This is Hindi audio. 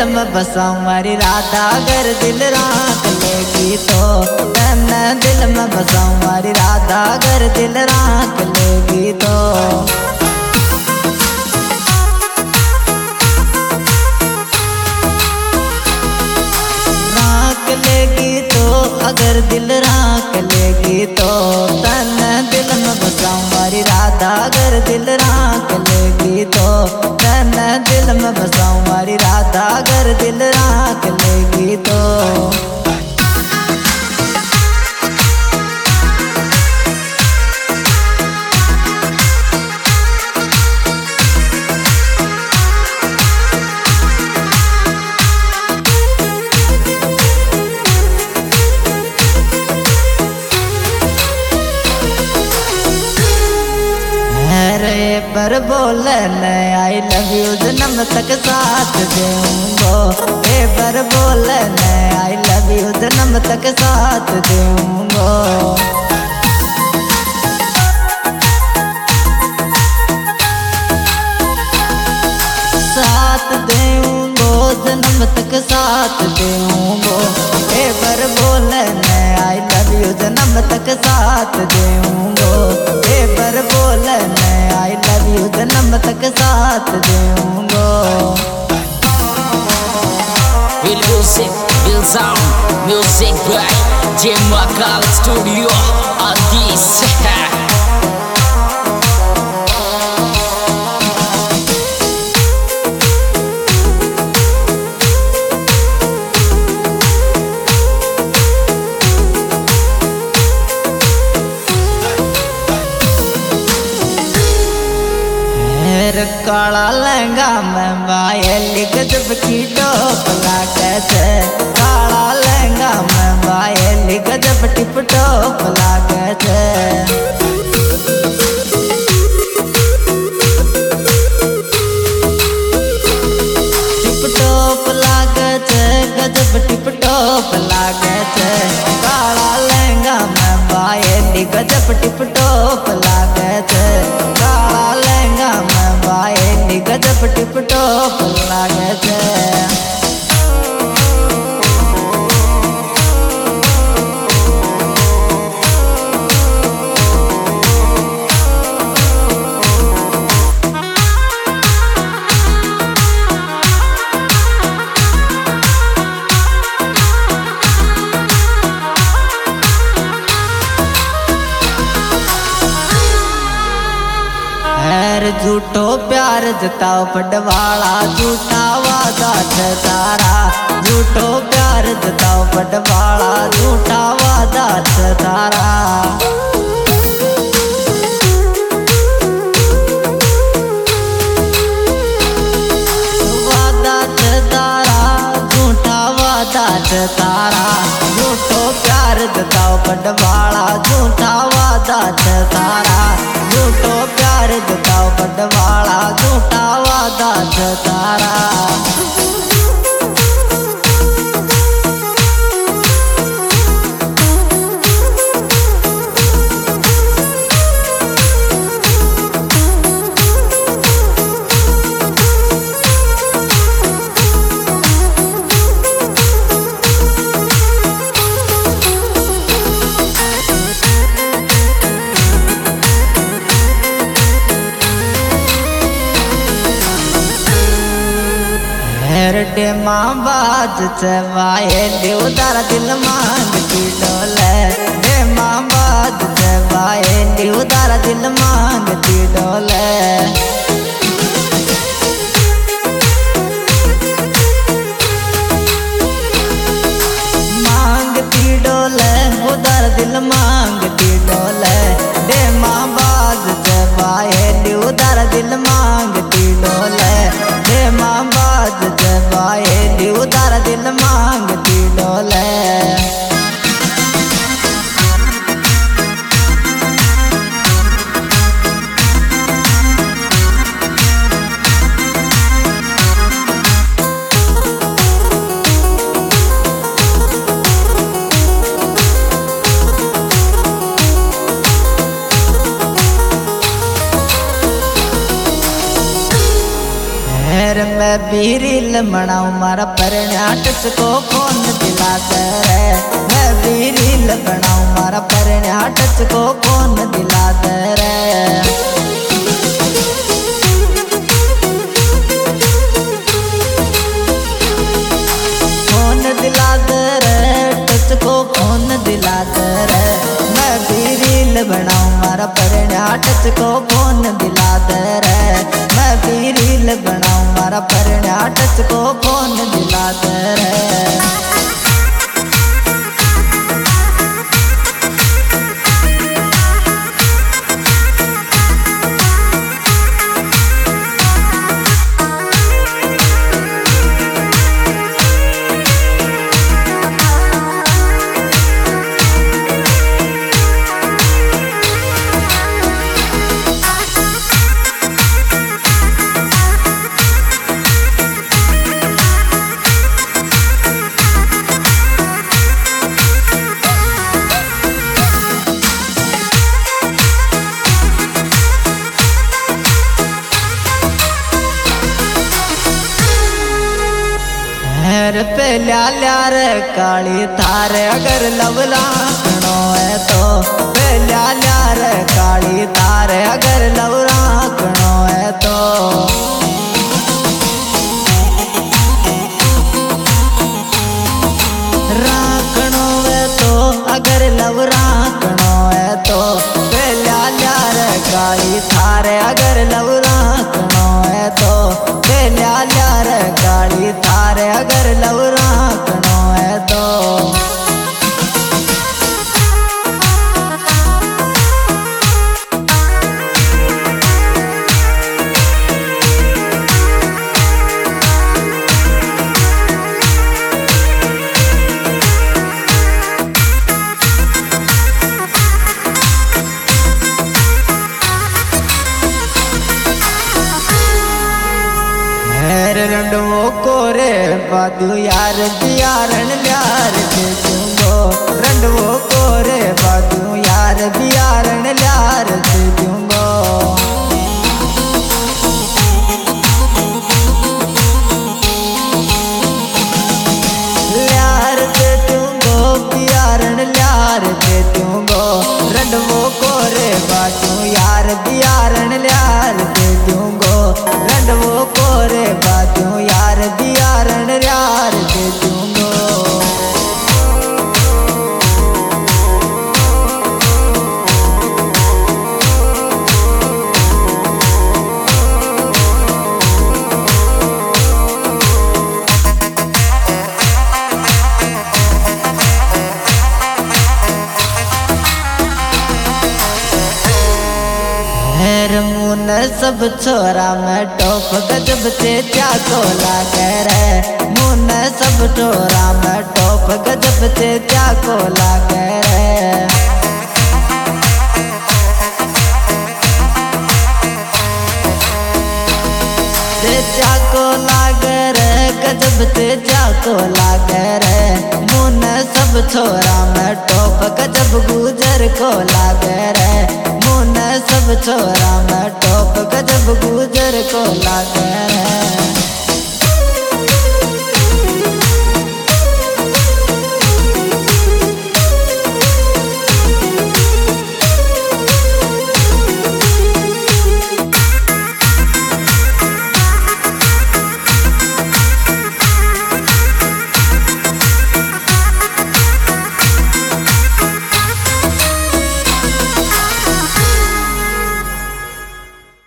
में बसाऊं मारी राधा अगर दिल राख लेगी तो। तन्ने दिल में बसाऊं मारी राधा अगर दिल राख लेगी तो। राख लेगी तो अगर दिल राख लेगी तो। तन्ने दिल में बसाऊं मारी राधा अगर दिल राख लेगी तो। तन्ने दिल में बसाऊं मारी राधा अगर दिल राख लेगी तो। पर बोले आई लव यू जन्म तक साथ दूंगो। पर बोले आई लव यू जन्म तक साथ दूंगो। साथ दूंगो जन्म तक साथ दूंगो। पर बोले आई लव यू जन्म तक साथ दूंगो। पर बोले आई लव यू जन्म तक साथ दूंगो। Real music, real sound, music by Jim Makal Studio on this. काला लहंगा में बायल गजब की टोप लागे छे। काला लहंगा में बायल गजब टिप टोप लागे छे। टिप टोप लागे छे गजब टिप टोप लागे छे। काला लहंगा में बायल गजब टिप टोप लागे छे। काला लहंगा में बायल गजब टिप टोप लागे छे। झूठो प्यार जताओ पडवाला झूठा वादा छे तारा। झूठो प्यार जताओ पडवाला झूठा वादा छे तारा। वादा छे तारा झूठा वादा छे तारा। झूठो प्यार जताओ पडवाला झूठा वादा छे तारा। झूठो प्यार जताओ पडवाला झूठा वादा छे तारा। डे माँ बाज चवाए उदारा दिल मांगती डोले। डे माँ बाज चवाए उदारा दिल मांगती डोले। मांगती डोले उदारा दिल मांगती डोले। डे माँ बाज चवाए उदारा दिल मांगती डोले। डे माँ बाज चवाए उदारा दिल मांगती डोले। मैं भी रील बनाऊं मारा परण्या टच को फोन दिला दे। मैं भी रील बनाऊं मारा परण्या टच को फोन दिला दे। फोन दिला दे टच को फोन दिला दे। मैं भी रील बनाऊं मारा परण्या टच को फोन दिला दे। मैं भी रील बनाऊं मारा परण्या टच को फोन दिला दे। पे ल्या रे काली थारे अगर लवलाकणो है तो पे ल्या रे काली थारे अगर लवलाकणो है तो राखणो है तो अगर लवलाकणो है तो पे ल्या रे काली थारे अगर लवलाकणो है तो पे ल्या रे काली थारे अगर लवलाकणो है तो रंडवो कोरे बादू यार बियारण ल्यार दे दूंगो। रंडवो कोरे बादू यार बियारण ल्यार दे दूंगो। ल्यार दे दूंगो बियारण ल्यार दे दूंगो। रंडवो कोरे बादू यार बियारण ल्यार दे दूंगो। रंडवो कोरे बादू यार बियारण ल्यार दे दूंगो। मुन सब छोरा में टॉप गजब से चाको लागे रे। मुन सब छोरा में टॉप गजब से चाको लागे रे। चाको लागे रे गजब से चाको लागे रे। मुन सब छोरा में टॉप गजब गुजर को लागे रे। मुन सब छोरा में टॉप गजब गुजर को लागे रे।